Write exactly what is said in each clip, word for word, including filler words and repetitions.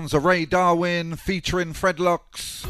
sounds of Ray Darwin featuring Fredlocks.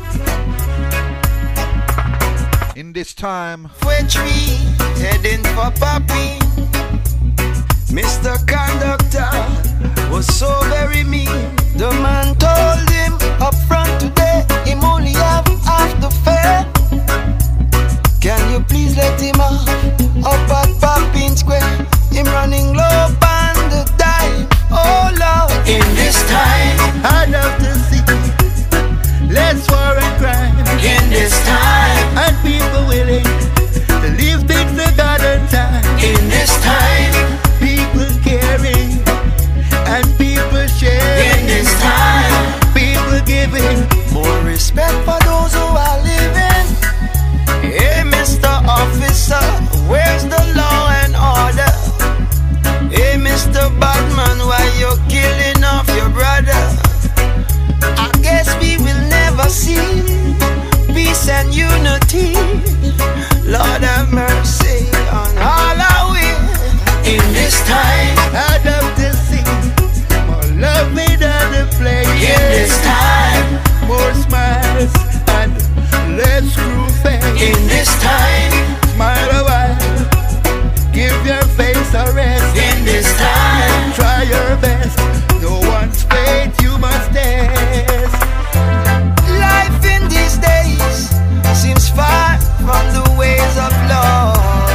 In this time, Poetry heading for Papi. Mister Conductor was so very mean. The man told him up front today, him only have half the fare. Can you please let him off up at Papi Square? Him running low on the dime. Oh Lord, in this time, I love to see less war and crime. in this time, And people willing to leave things to God and time. in this time, People caring and people sharing. in this time, People giving more respect for those who are living. Hey, Mister Officer, where's the law and order? Hey, Mister Batman, why you killing off your brother? I guess we will never see peace and unity. Lord have mercy on all our will. In this time, I'd love to see more love made on the play. in this time, More smiles and less screw face. in this time, Smile a while, give your face a rest. in this time, Try your best, no one's fate you must test. life in these days seems far from the ways of love.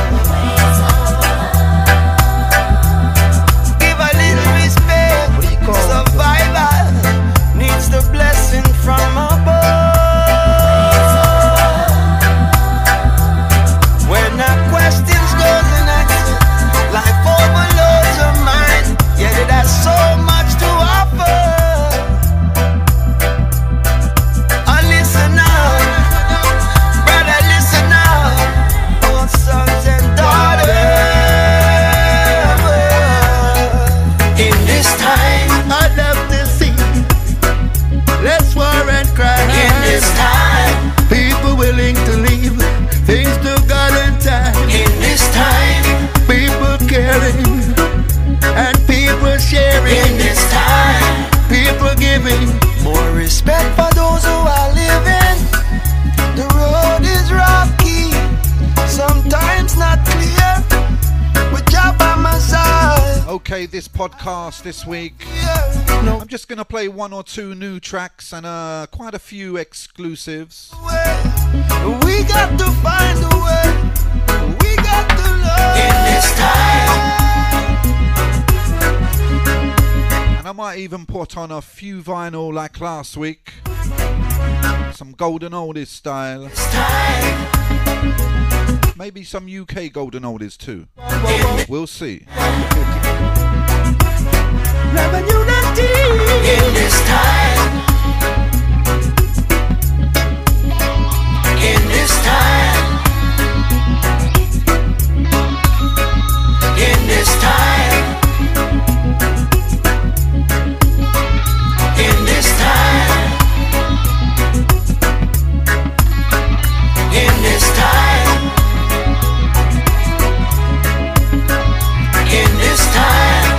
Give a little respect. Survival needs the blessing from above. When our questions goes unanswered, life overloads your mind, yet it has so much to offer. Oh, listen now, brother, listen now, oh, sons and daughters. In this time, I'd love to see less war and crime. in this time, People willing to leave things to God and time. in this time, People caring and people sharing. in this time, People giving more respect for those who are living. The road is rocky, sometimes not clear. With Jah by my side, okay, this podcast this week, yeah. No I'm just gonna play one or two new tracks and uh, quite a few exclusives. way. We got to find a way. We got to love in this time. And I might even put on a few vinyl like last week. Some golden oldies style. This time, Maybe some U K golden oldies too. We'll see. love and unity. in this time, in this time, in this time, in this time, in this time, in this time,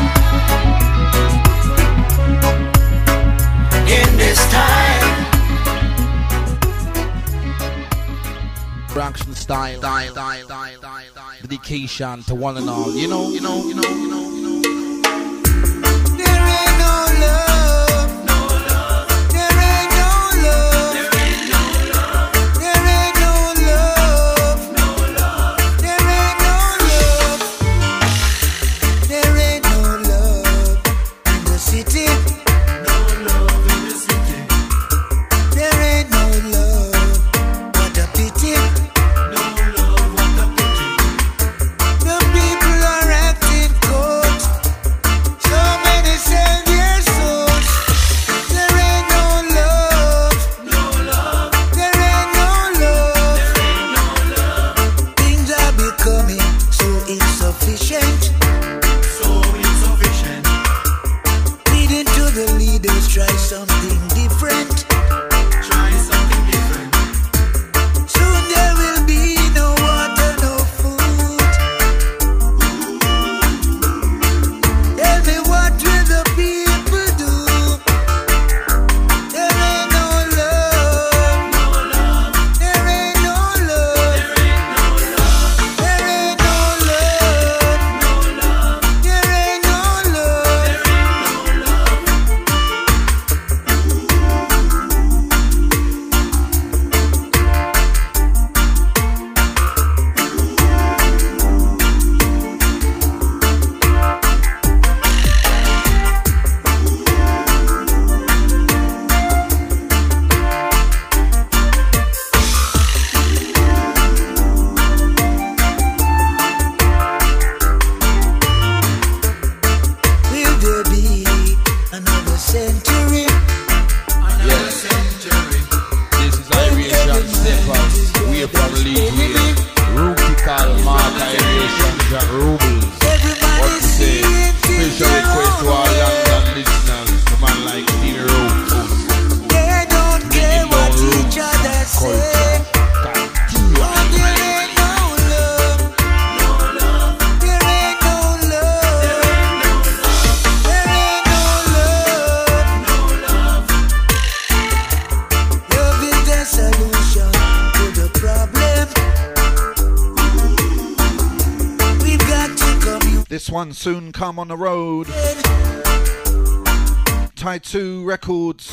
in this time. Production style, style, style, style, style, dedication to one and all. You know, you know, you know, you know, you know. There ain't no love, no love. There ain't no love, there ain't no love. There ain't no love, no love. There ain't no love. There ain't no love in the city. No love in the city. There ain't no love. What a pity. No love, what a pity. The people are acting cold. So many sell their souls. one soon come on the road. Tattoo Records.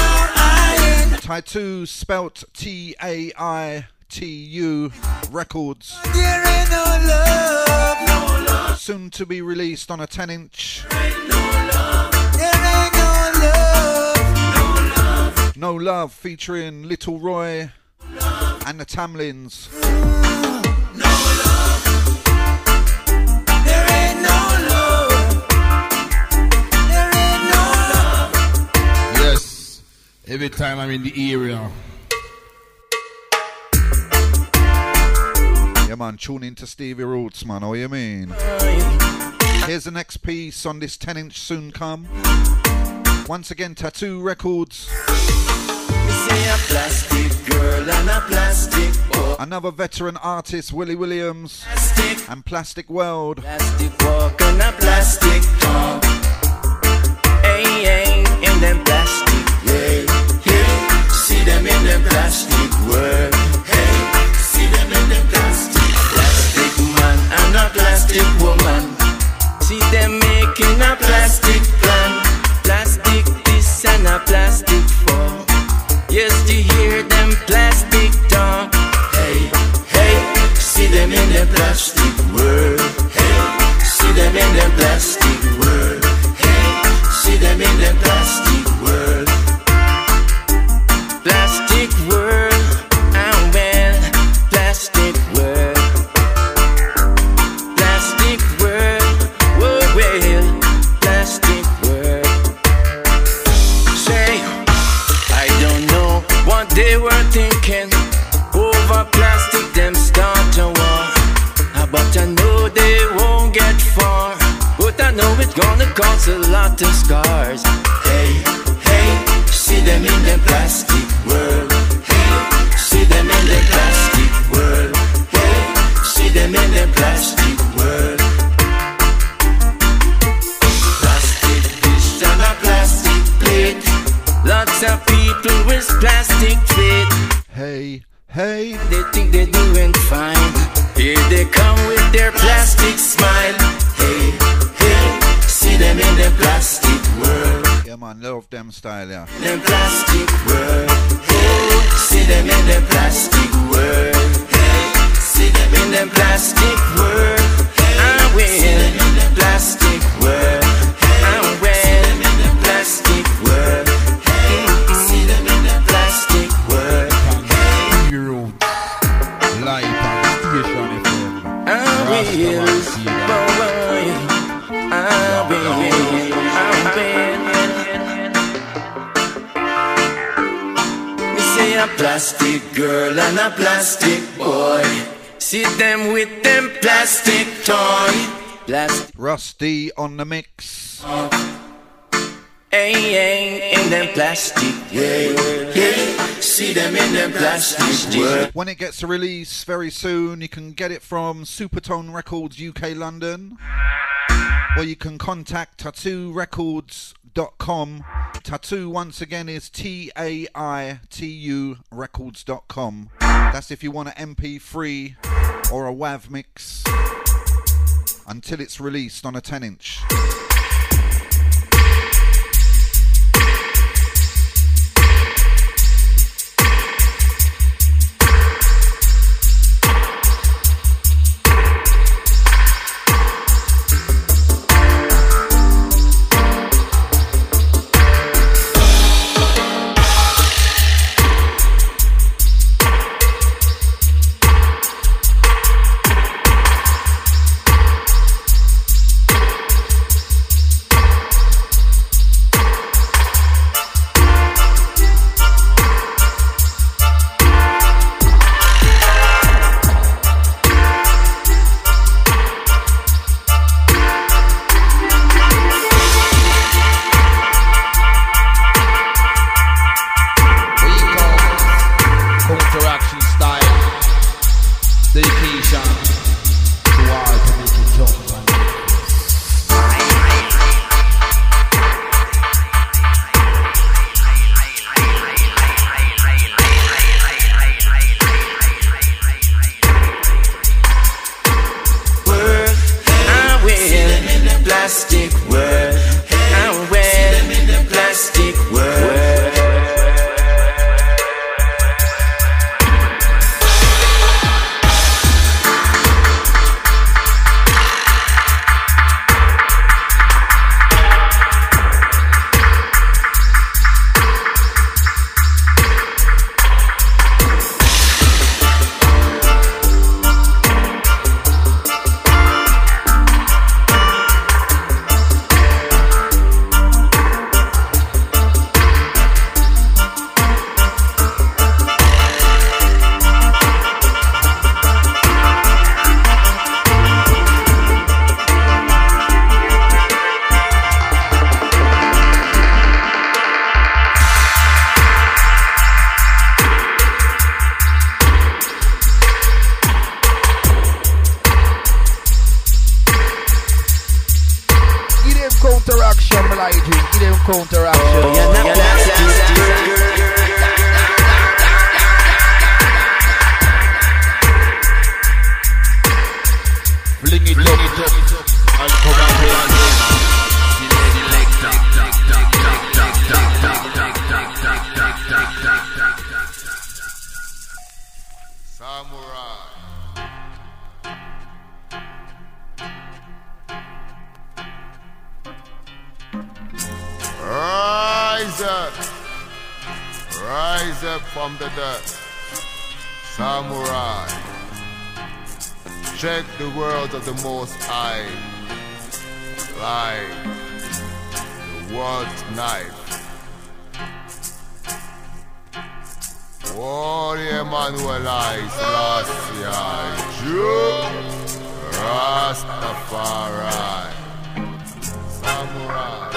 Tattoo spelt T A I T U Records. There ain't no love, no love. Soon to be released on a ten inch. There ain't no love. There ain't no love, no love. No Love featuring Little Roy Love. and the Tamlins. No love. There ain't no love. There ain't no love. Yes, every time I'm in the area. Yeah, man, tune in to Stevie Roots, man. What you mean? Here's the next piece on this ten inch soon come. Once again, Tattoo Records. Me say a plastic girl and a plastic boy. Another veteran artist, Willie Williams. Plastic, And Plastic World. plastic walk and a plastic talk. Hey, hey, in them plastic, hey, hey. See them in them plastic world. Hey, see them in them plastic. Plastic man and a plastic woman. See them making a plastic plan. Plastic this and a plastic fall. Yes, to hear them plastic talk. Hey, hey, see them in the plastic world. Hey, see them in the plastic world. Hey, see them in the plastic world. Plastic world, I'm well. Plastic world. Plastic world, oh well. Plastic world. Say, I don't know what they were thinking. Over plastic, them start to war. Ah, but I know they won't get far. But I know it's gonna cause a lot of scars. Hey, hey, see them in the plastic world. Hey, see them in the plastic world. Hey, see them in the plastic world. Plastic dish and a plastic plate. Lots of people with plastic feet. Hey, hey. They think they're doing fine. Here they come with their plastic smile. Hey, hey, see them in the plastic world. Yeah, man, love them style, yeah. The plastic world. Hey, see them in the plastic world. Hey, see them in the plastic world. I win the plastic world. I win the plastic world. Hey, see them in the plastic world. Stevie Roots, live on Station F M. I will, boy. I will, I will. Me say a plastic girl and a plastic boy. See them with them plastic toy. Plastic, Rusty on the mix. hey, hey, in them plastic, yeah, yeah. See them in them plastic world. When it gets to release very soon, you can get it from Supertone Records U K London, or you can contact tattoo records dot com. Tattoo once again is T A I T U records dot com. That's if you want an M P three or a WAV mix until it's released on a ten inch. plastic world. And when the plastic world. Counteraction. You're not fling it up, it up, and come and play again. Samurai. Rise up, rise up from the dust, Samurai. Check the world of the Most High, like the world's knife. Warrior Emmanuel I Selassie, Jew, Rastafari, Samurai.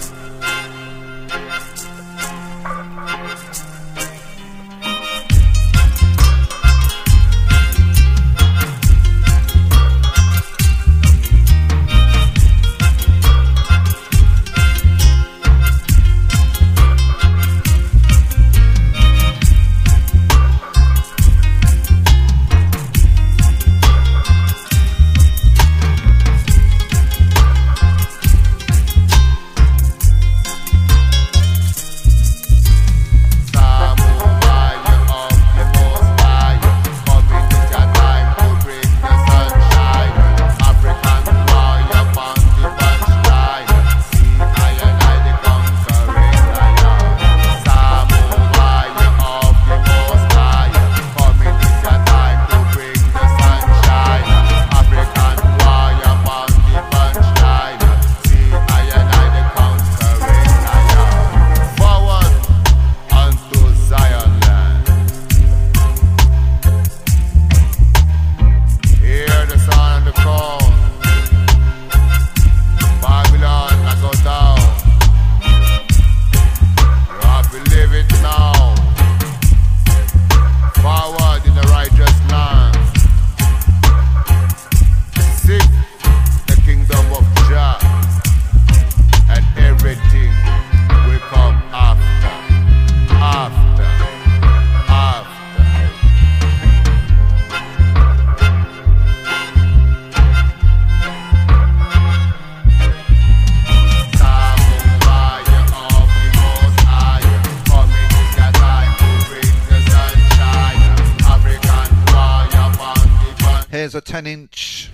Here's a ten inch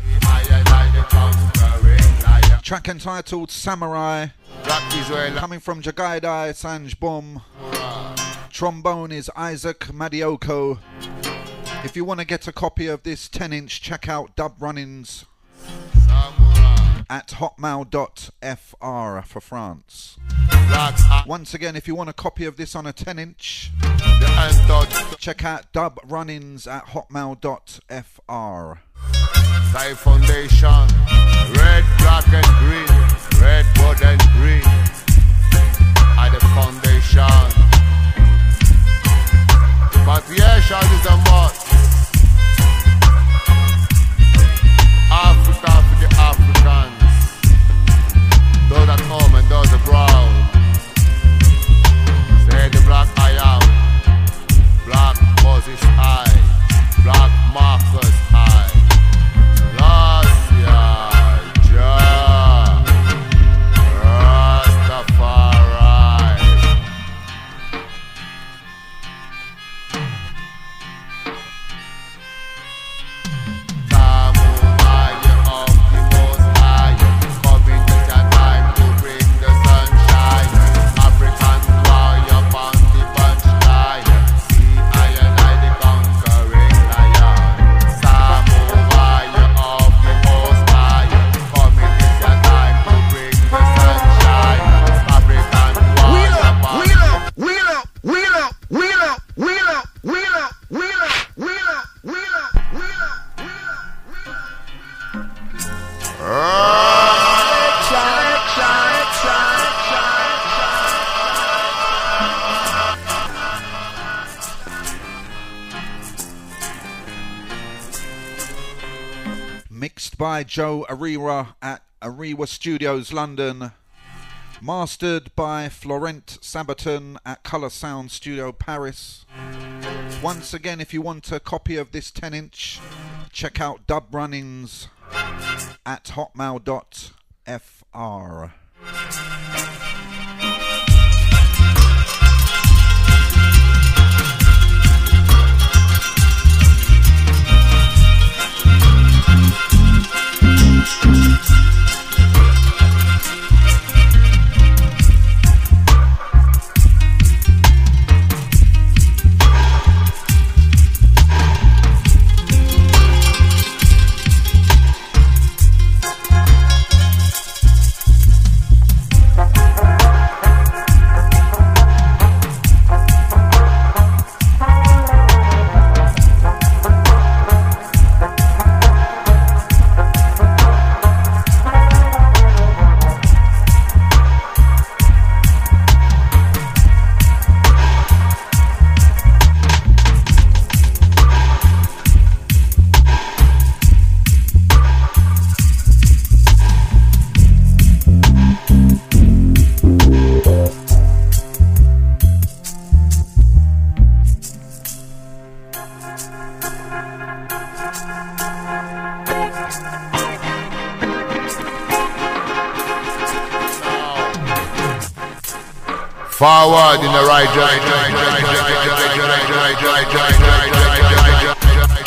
track entitled Samurai, coming from Jagaidai Sanj Bomb. Trombone is Isaac Madioko. If you want to get a copy of this ten inch, check out Dub Runnings at hotmail dot f r for France. Once again, if you want a copy of this on a ten inch, check out Dub Runnings at hotmail dot f r. Sky Foundation, red, black and green, red, blood and green, at the foundation. Patriarchal is a must. Africa for the Africans, those at home and those abroad. Say the black I am, black Moses I, black Marcus I. Last year, Jah. Mixed by Joe Arira at Ariwa Studios, London. Mastered by Florent Sabaton at Colour Sound Studio, Paris. Once again, if you want a copy of this ten inch, check out Dub Runnings at hotmail dot f r. Forward in the right direction.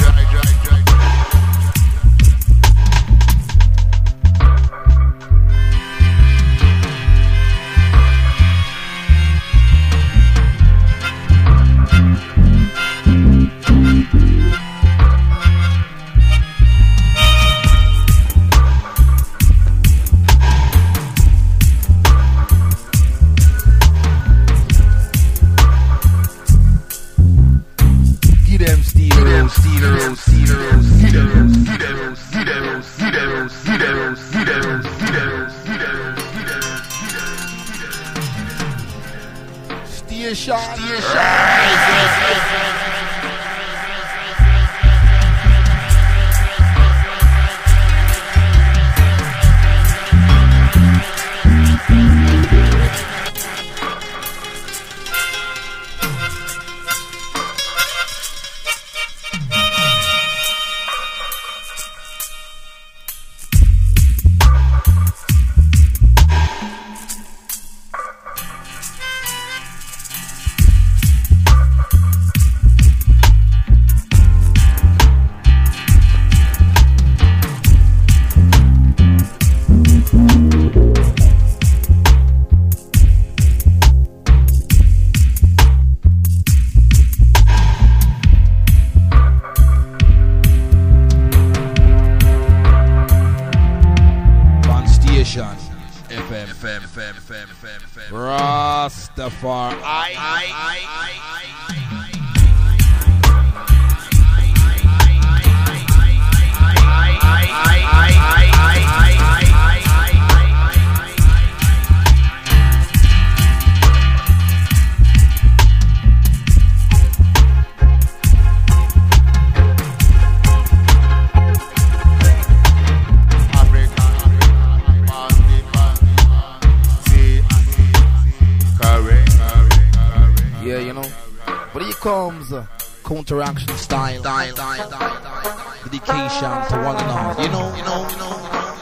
Counteraction style, style, style, style, dedication to one and all. You know, you know, you know.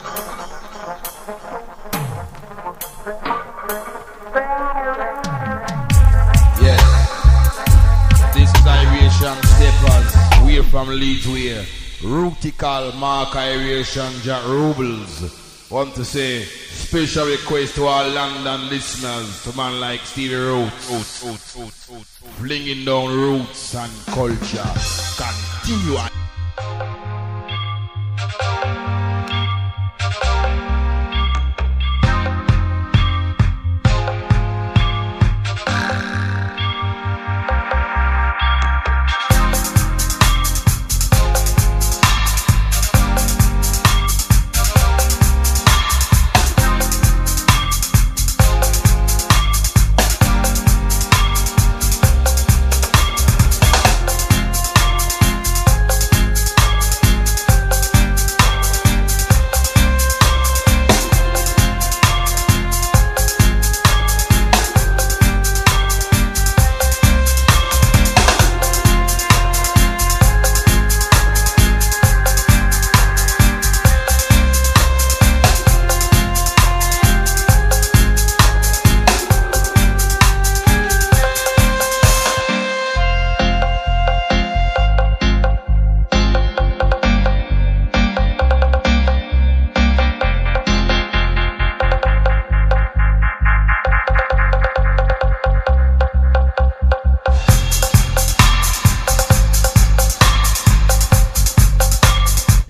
Yes, this is Irish Steppers. We're from Leeds, we're Rutical Mark Irish Jack Rubles. Want to say special request to our London listeners, to man like Stevie Roots, Roots, Roots, Roots, Roots. Flinging down roots and culture. Continue.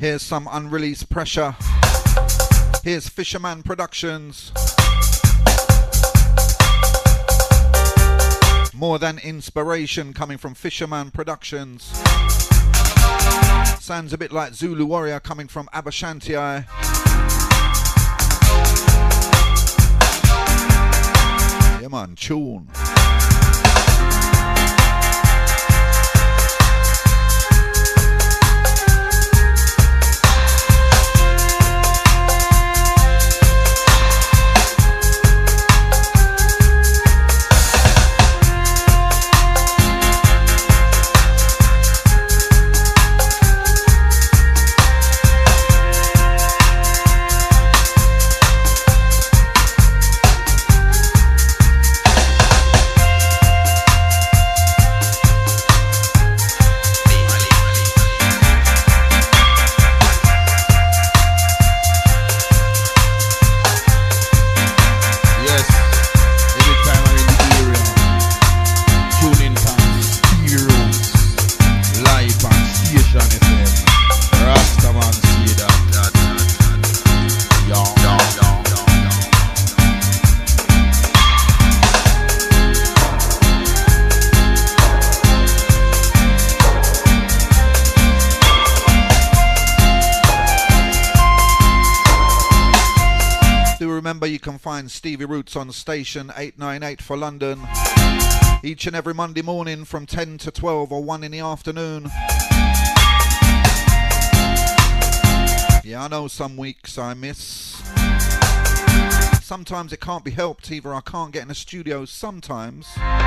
Here's some unreleased pressure. Here's Fisherman Productions. More Than Inspiration coming from Fisherman Productions. Sounds a bit like Zulu Warrior coming from Abashanti. Yeah man, tune. You can find Stevie Roots on station eight ninety-eight for London each and every Monday morning from ten to twelve or one in the afternoon. Yeah, I know some weeks I miss. Sometimes it can't be helped either. I can't get in the studio sometimes.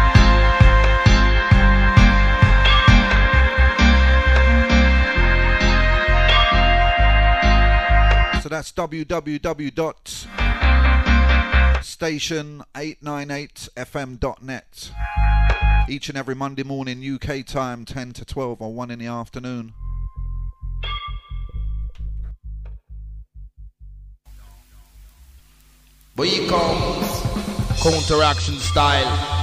So that's w w w dot station eight ninety-eight f m dot net. Each and every Monday morning U K time, ten to twelve or one in the afternoon. But he comes counteraction style.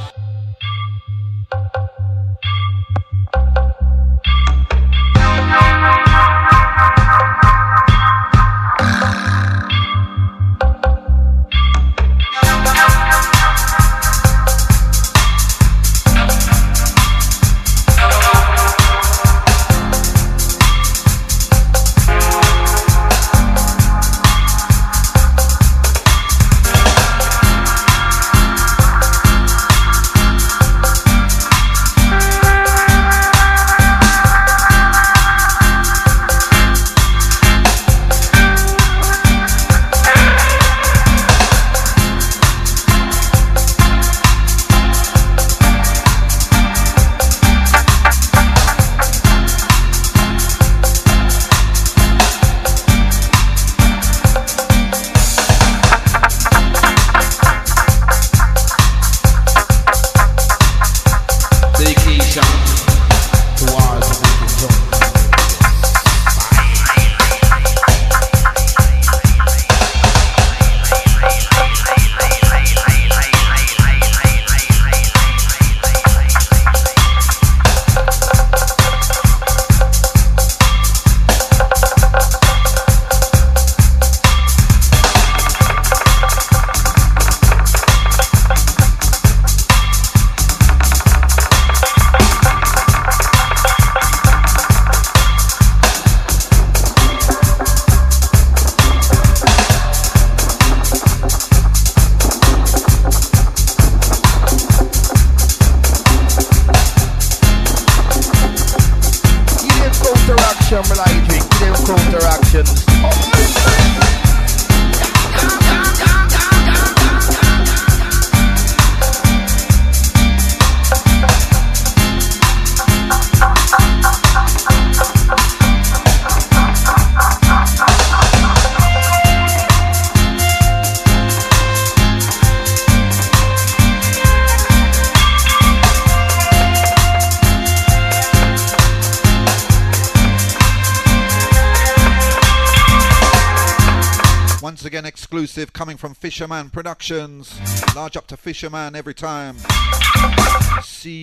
Exclusive coming from Fisherman Productions. Large up to Fisherman every time.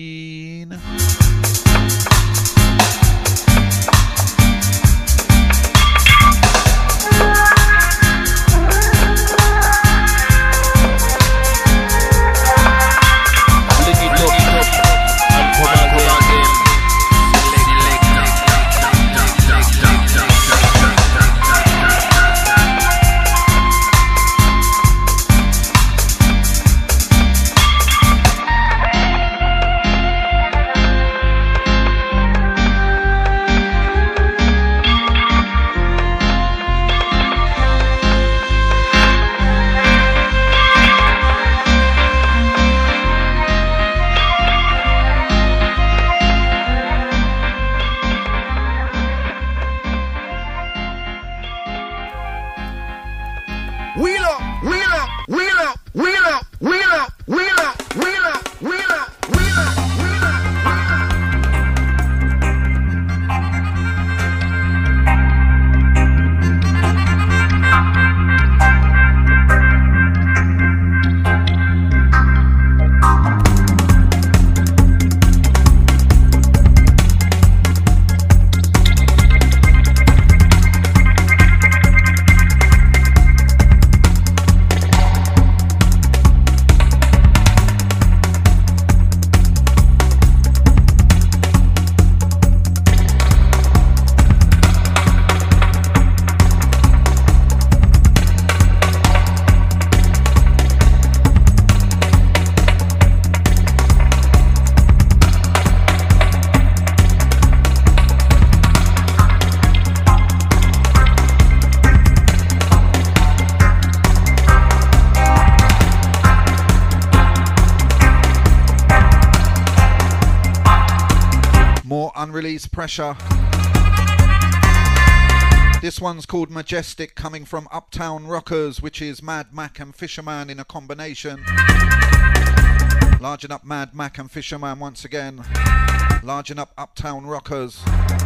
Scene. release Pressure. This one's called Majestic, coming from Uptown Rockers, which is Mad Mac and Fisherman in a combination. Largen up Mad Mac and Fisherman once again. Largen up Uptown Rockers.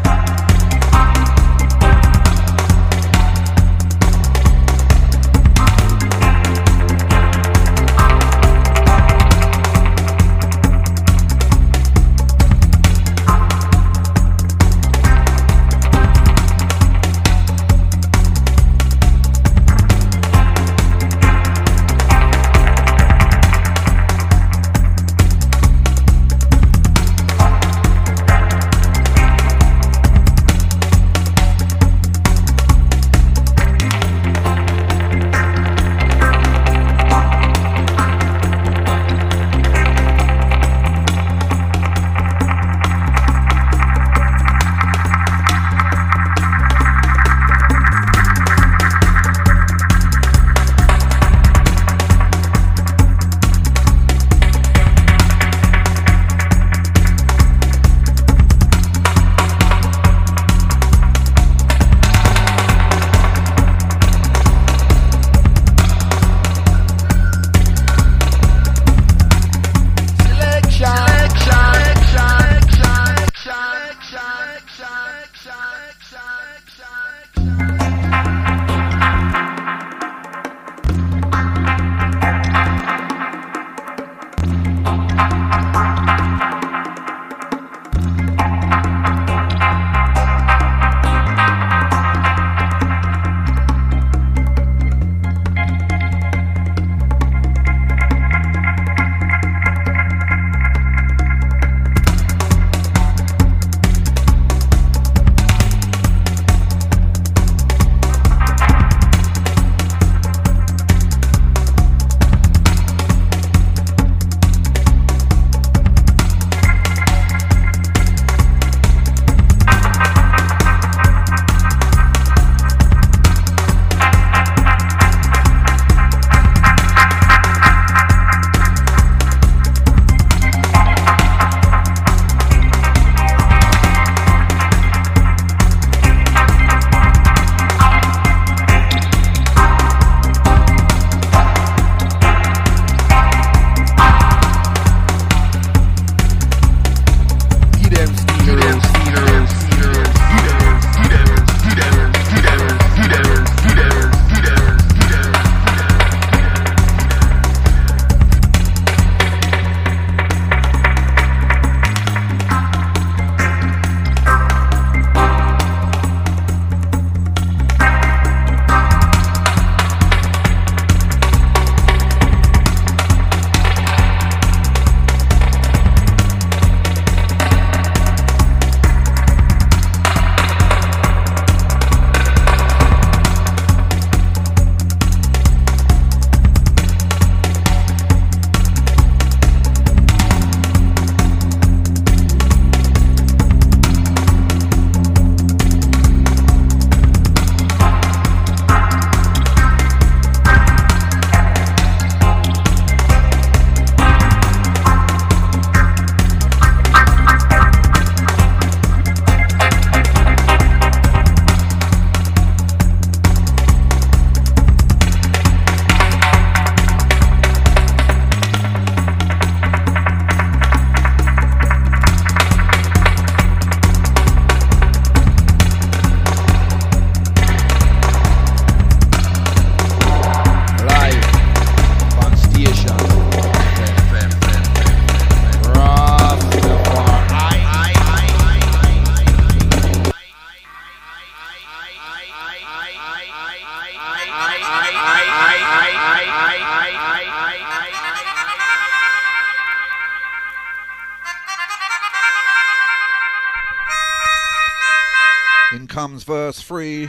In comes verse three.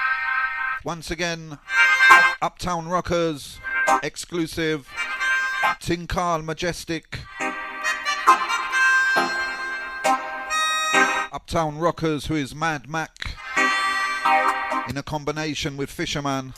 Once again, Uptown Rockers, exclusive, Tinkal Majestic. Uptown Rockers, who is Mad Mac, in a combination with Fisherman.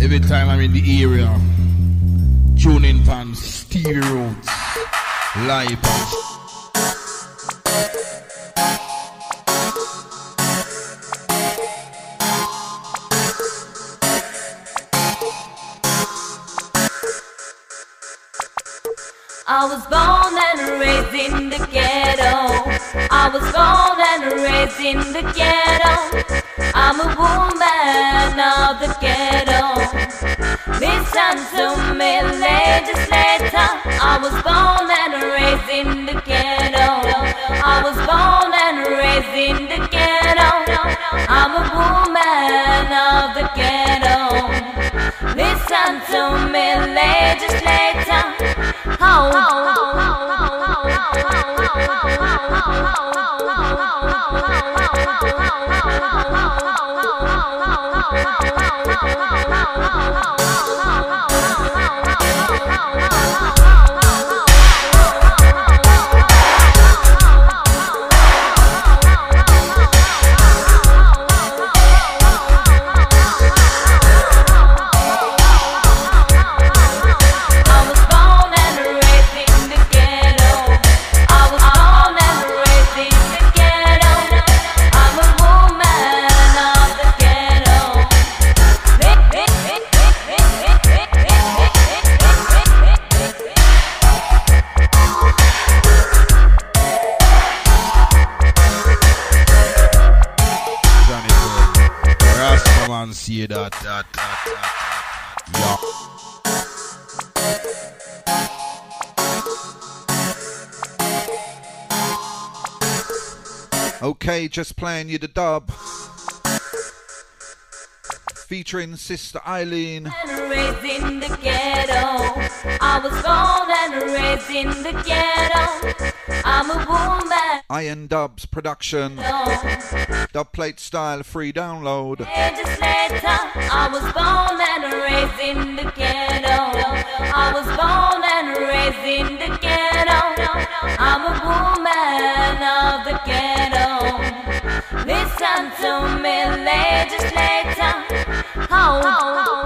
Every time I'm in the area, tune in from Stevie Roots, live. I was born and raised in the ghetto. I was born and raised in the ghetto. I'm a woman of the ghetto. Listen to me, legislator. I was born and raised in the ghetto. I was born and raised in the ghetto. I'm a woman of the ghetto. Listen to me, legislator. Oh, oh, oh, oh, See that, that, that, that, yeah. Okay, just playing you the dub. Featuring Sister Eileen. Raised in the ghetto. I was born and raised in the ghetto. I'm a woman. Iron Dubs production. Dubplate style free download. Legislator. I was born and raised in the ghetto. I was born and raised in the ghetto. I'm a woman of the ghetto. Listen to me, legislator. Oh, oh, oh,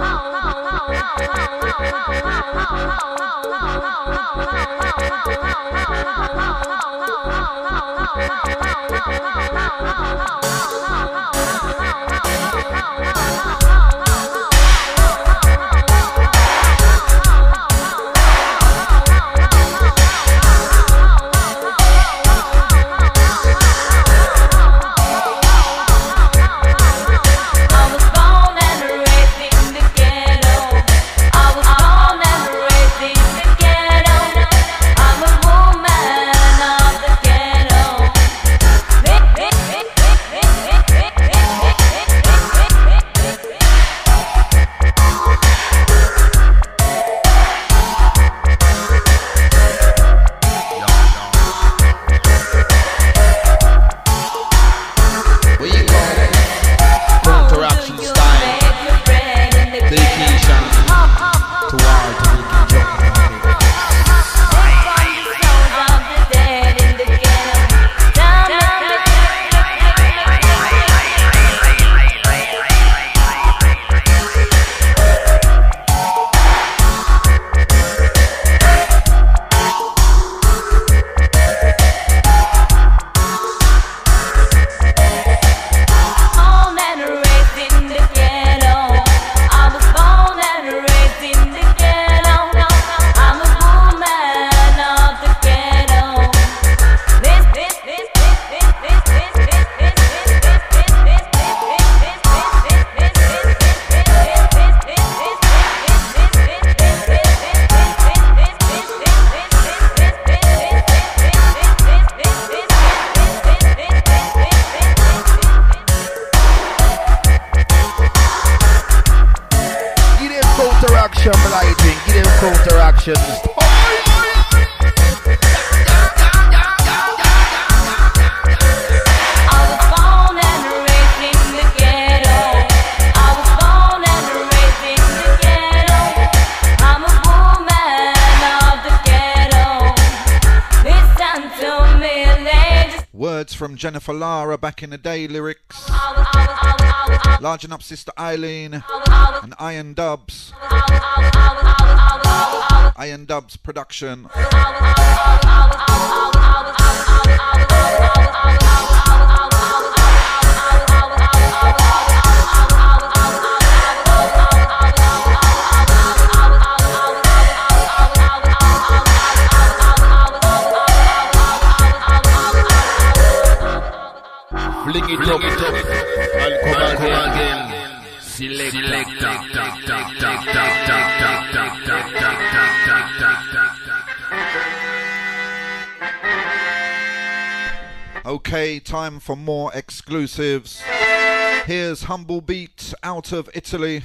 That's from Jennifer Lara, back in the day lyrics. Largen up Sister Eileen and Iron Dubs. Iron Dubs production. Fling it up, and come again. Selector. Okay, time for more exclusives. Here's Humble Beat out of Italy.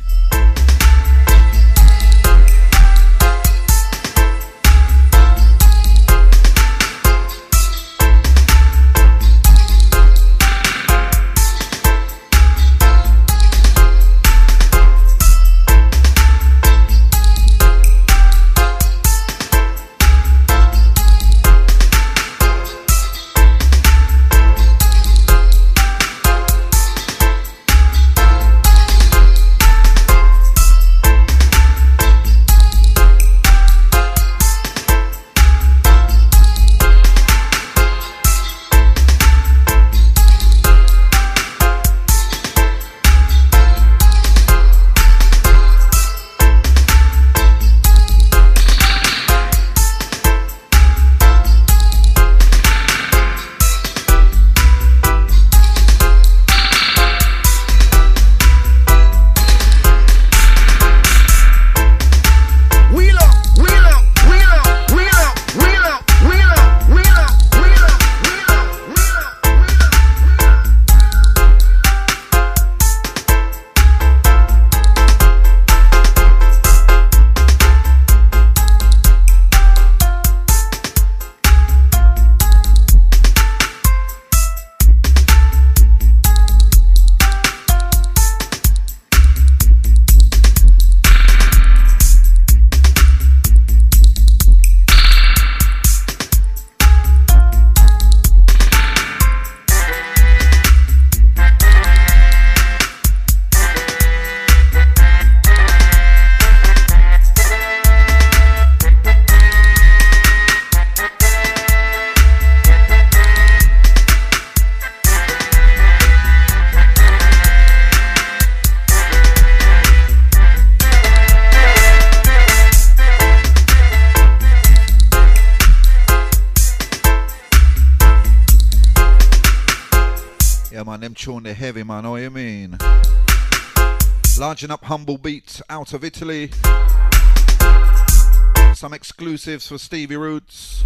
Them tune they're heavy, man, know what you mean? Largen up Humble Beats out of Italy. Some exclusives for Stevie Roots.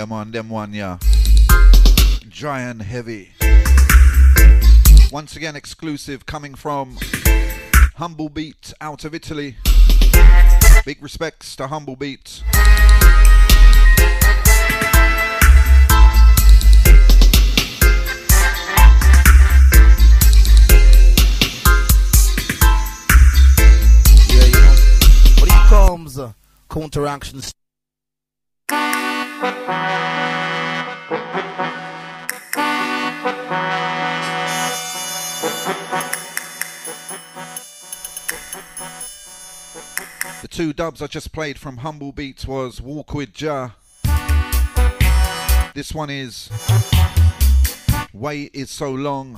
Yeah, man, them one, yeah. Dry and heavy. Once again, exclusive coming from Humble Beat out of Italy. Big respects to Humble Beat. Yeah, you know. But here comes uh, counteraction. The two dubs I just played from Humble Beats was Walk With Jah. This one is Wait Is So Long.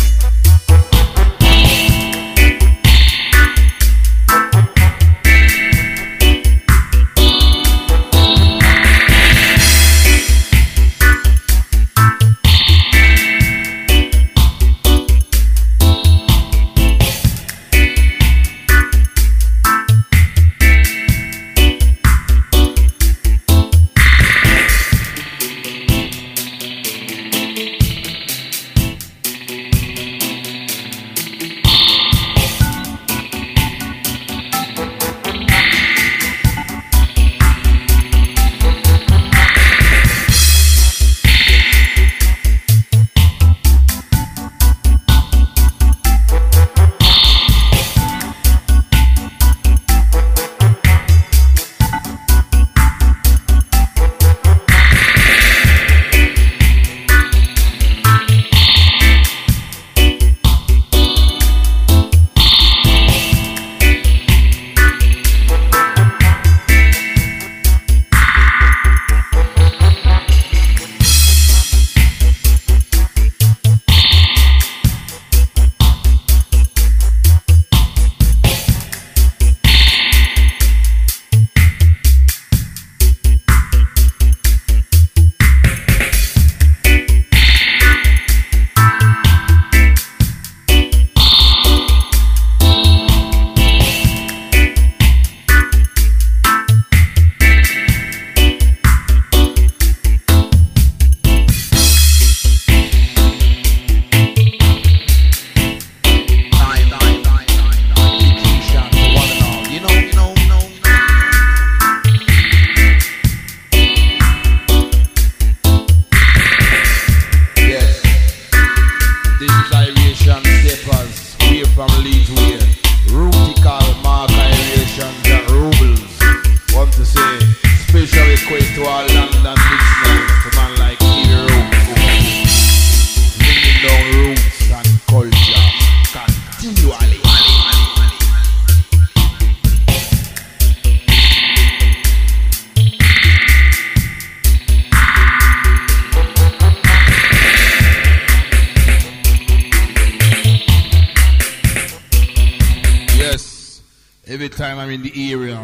Every time I'm in the area.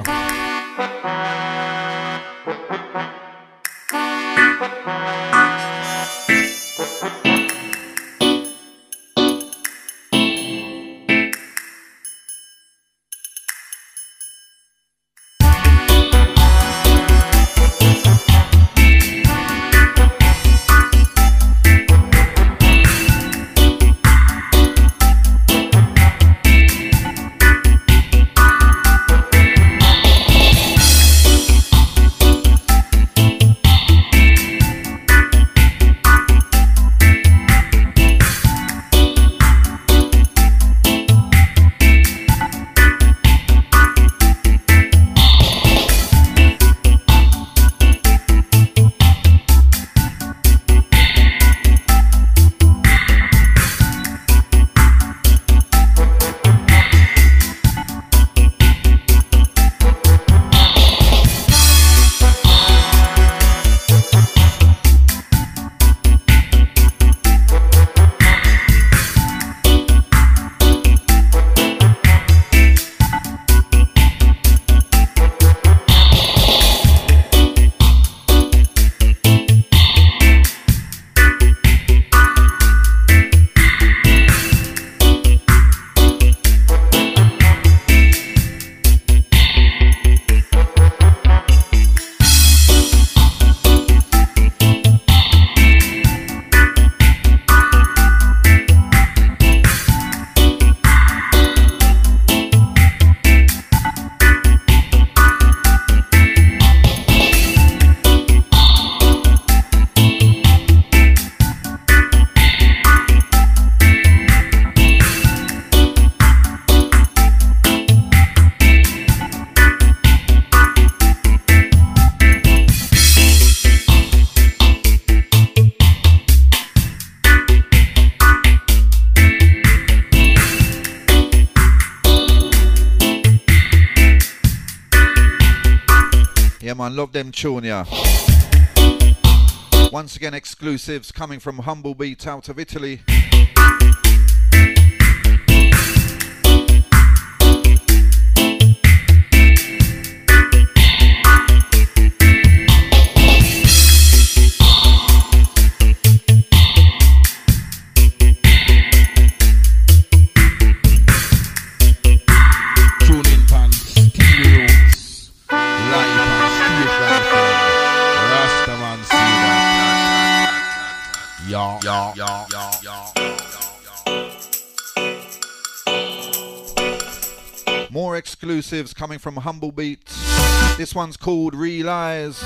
man, love them tune, yeah. Once again, exclusives coming from Humble Beat out of Italy. Yeah, yeah, yeah, yeah, yeah. More exclusives coming from Humble Beat. This one's called Realize.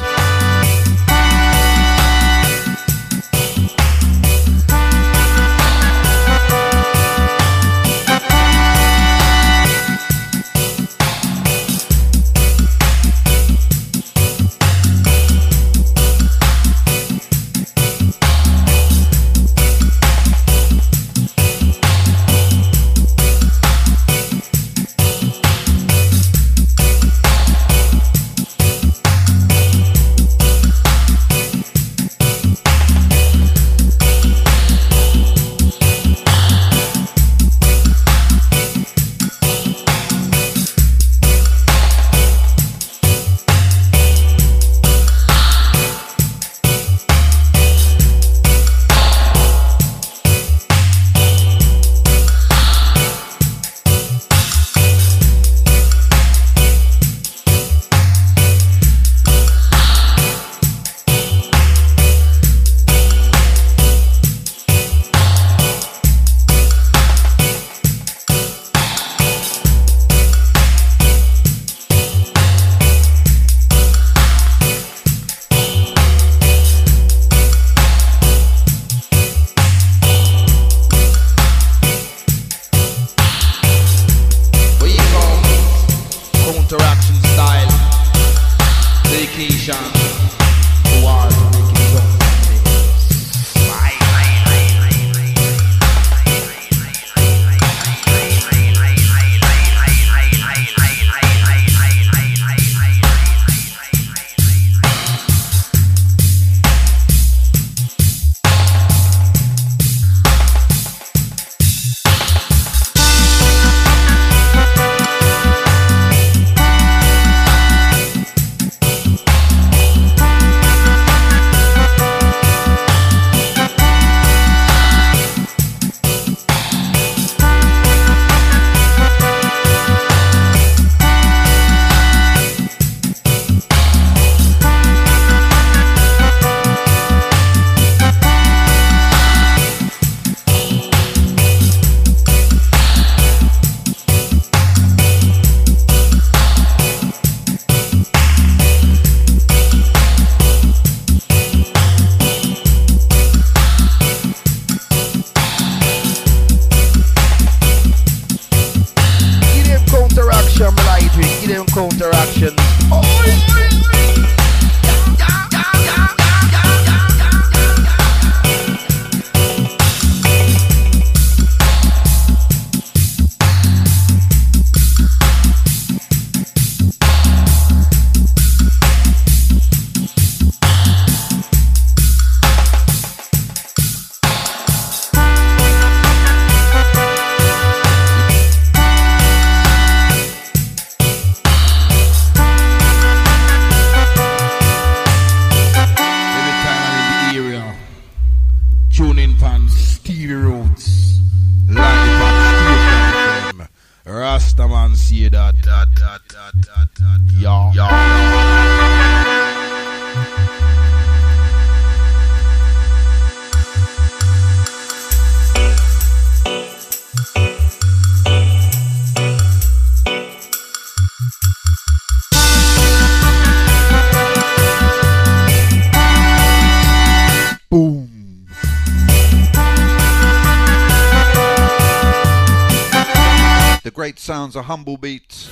Sounds a Humble Beat.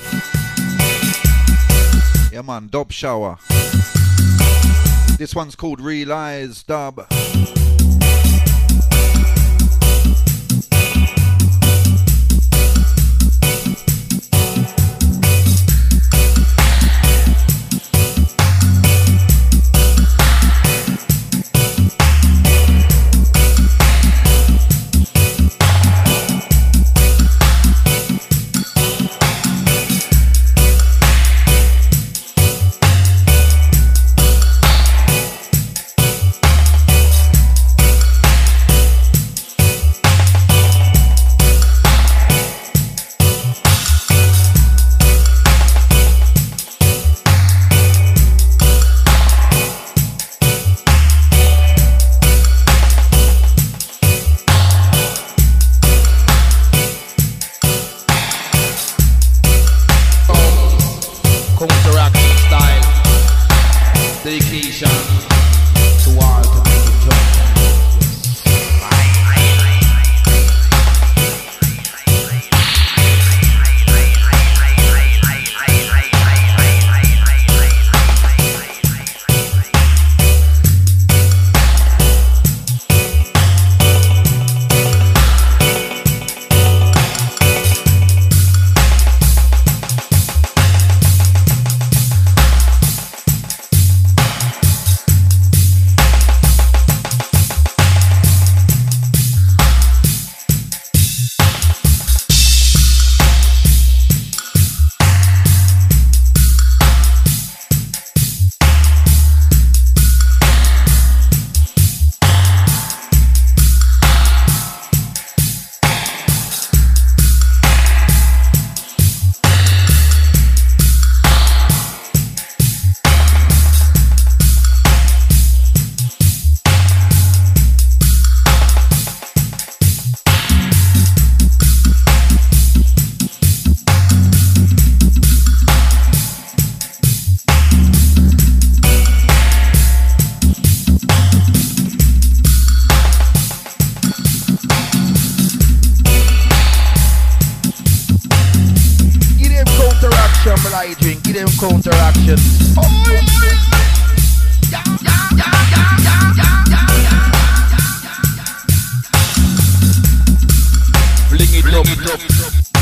Yeah man, Dub Shower. This one's called Realize Dub. dedication to all to make it jump. Counteraction. Bling it up, it up.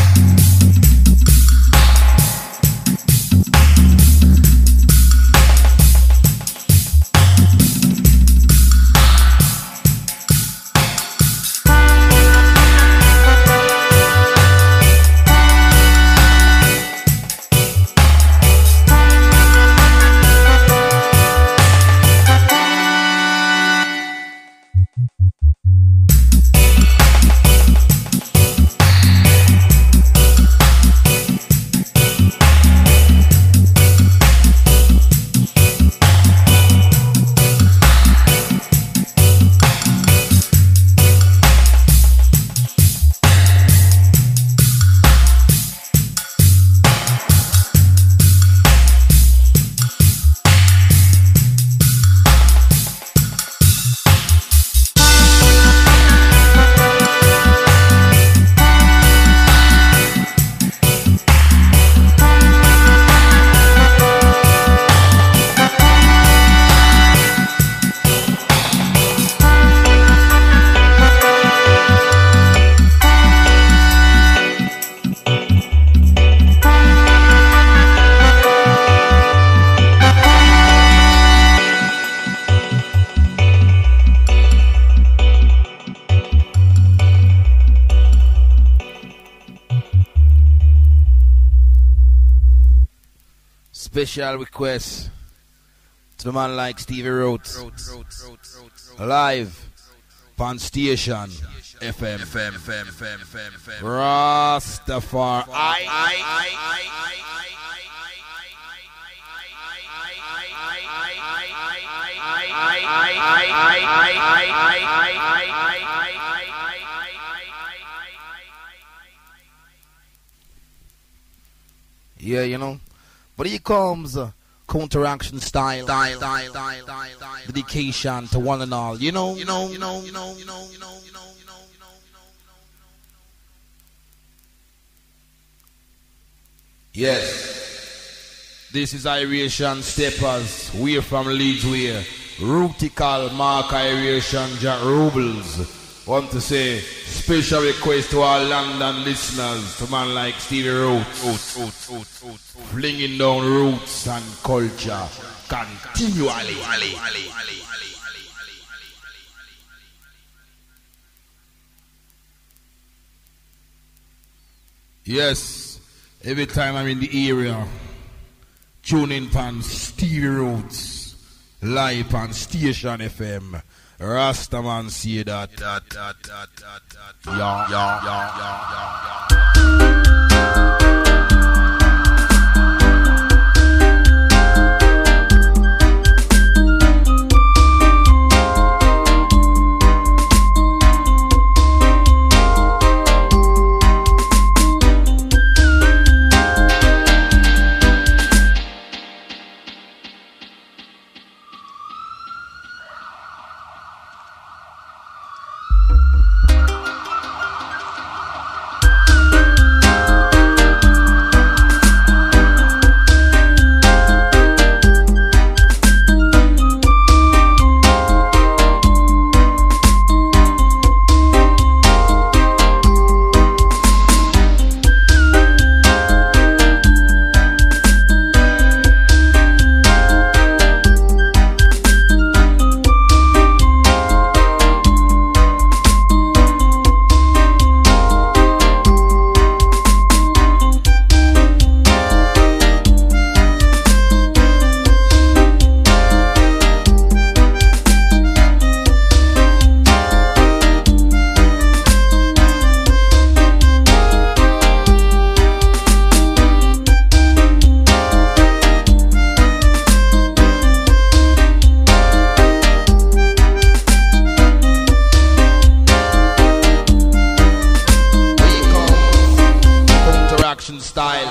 Special request to the man like Stevie Rhodes, live on station F M, Rastafari. Yeah, you know. But here comes uh, counteraction style, style, style, style, style, style, dedication to one and all. You know, you know, you know, you know, you know, you know, you know, you know, you know. Yes, this is Irish Steppers. We're from Leeds. We're Rutical Mark Irish Jack Rubles. Want to say special request to our London listeners, to man like Stevie Rhodes, flinging down roots and culture continually. Yes, every time I'm in the area, tune in on Stevie Rhodes, live on Station F M. Rastaman see that, that, that, that, that, that. Yeah, yeah, yeah, yeah, yeah, yeah.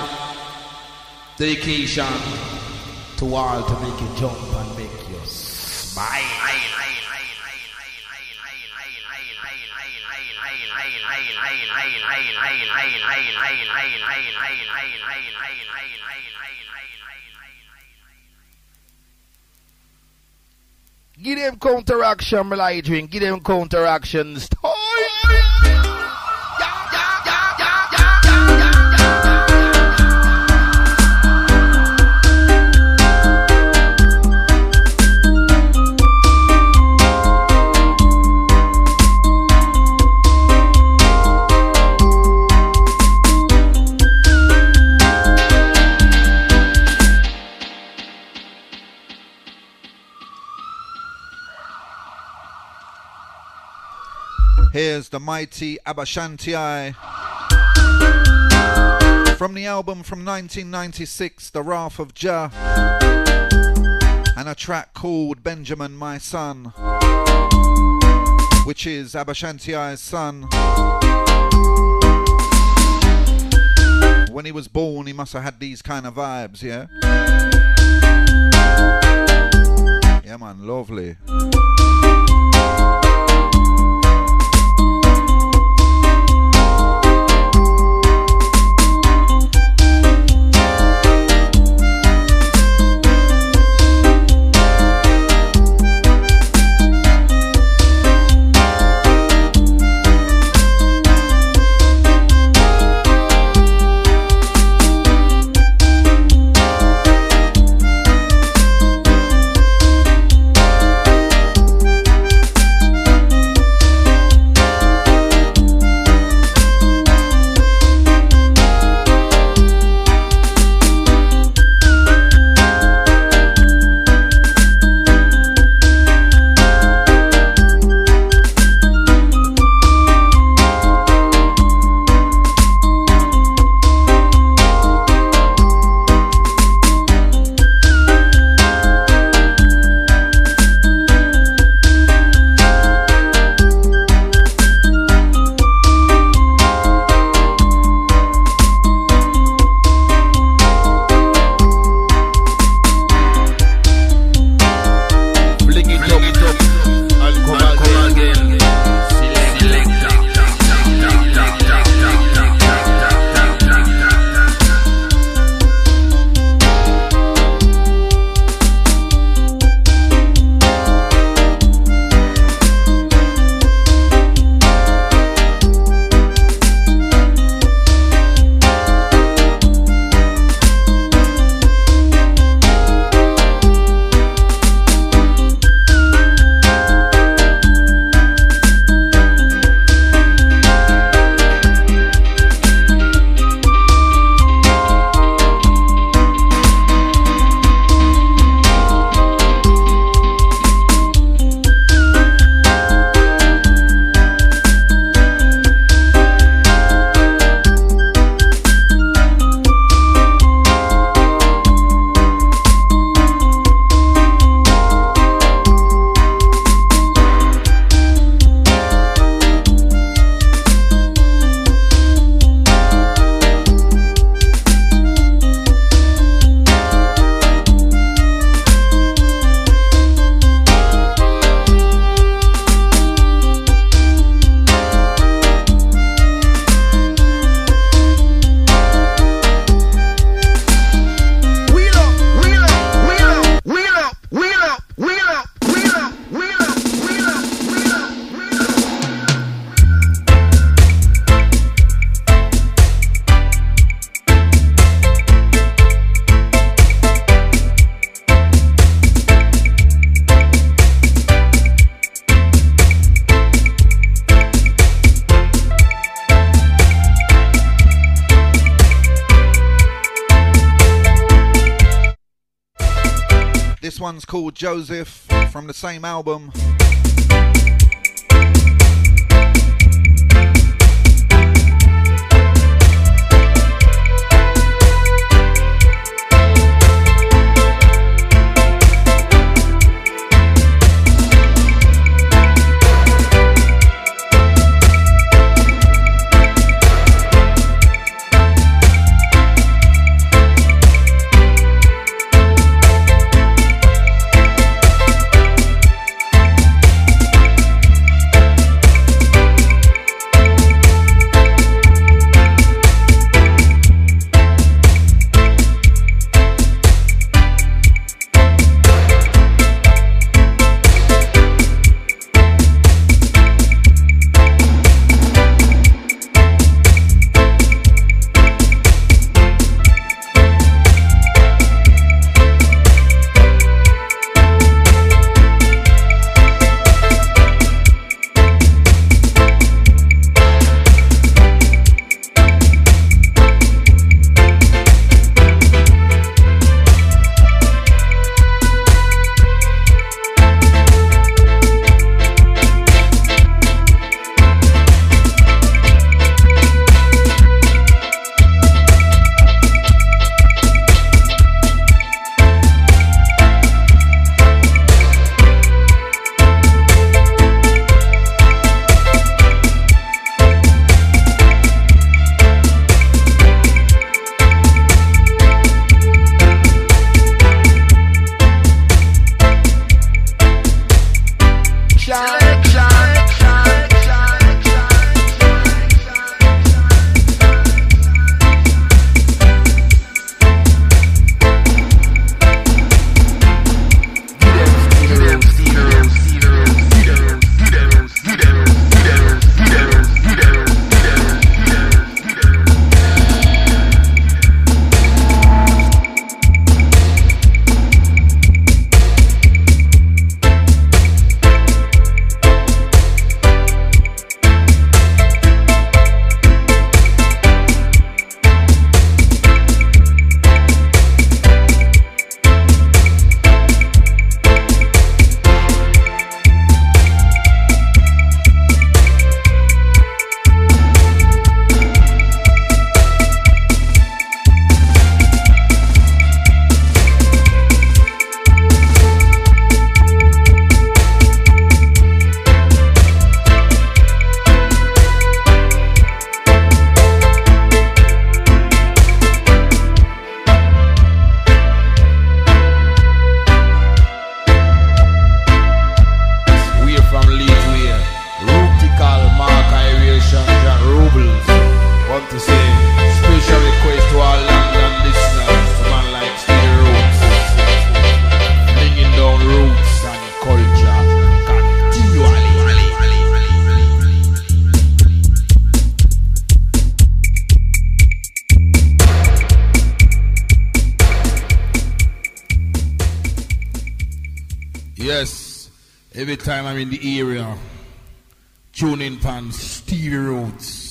dedication to all to make you jump and make you smile. Give them counteraction, my light drink. Give them counteractions. Here's the mighty Abashanti from the album from nineteen ninety-six, The Wrath of Jah, and a track called Benjamin My Son, which is Abashanti's son. When he was born, he must have had these kind of vibes, yeah? Yeah, man, lovely. This one's called Joseph from the same album. Yes, every time I'm in the area, tune in pan Stevie Roots.